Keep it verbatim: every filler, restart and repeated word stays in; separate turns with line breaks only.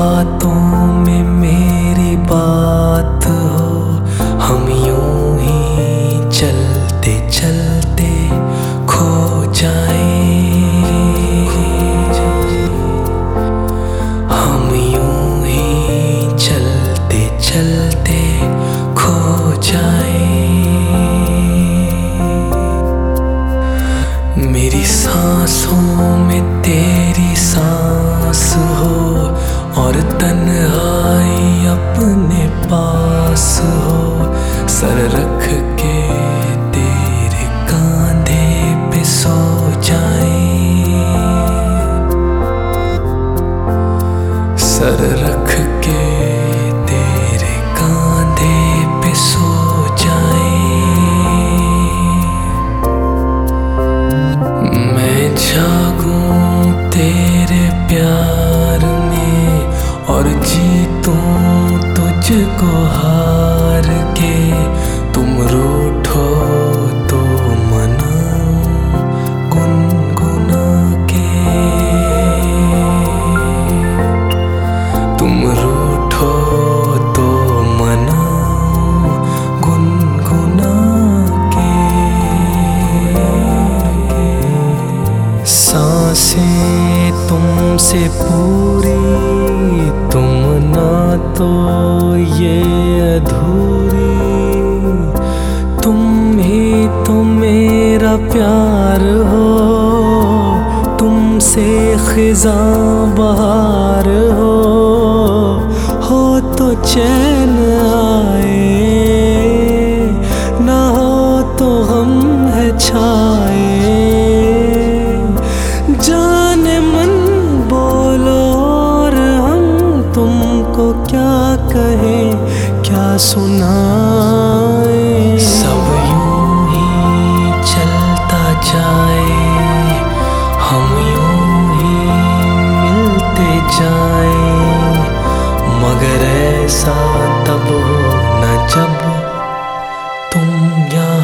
बातों में मेरी बात हो, हम यूं ही चलते चलते खो जाएं। हम यूं ही चलते चलते खो जाएं। मेरी सांसों में तेरी सांस हो और तन्हाई अपने पास हो, सर रख के तेरे कांधे पे सो जाएं। सर रख के तेरे कांधे पे सो जाएं। मैं जागूं तेरे प्यार में और जीतूं तुझको हार के। तुम रूठो तो मनाऊं गुनगुना के। तुम रूठो तो मनाऊं गुनगुना के। सांसें तुमसे पूरी, तुम ना तो ये अधूरी। तुम ही तो मेरा प्यार हो, तुमसे खिज़ां बहार हो। हो तो चैन आए, ना हो तो गम है छाए। जाने मन बोलो और हम तुमको क्या कहें, क्या सुनाएं। सब यूं ही चलता जाए, हम यूं ही मिलते जाएं। मगर ऐसा तब हो न जब तुम याद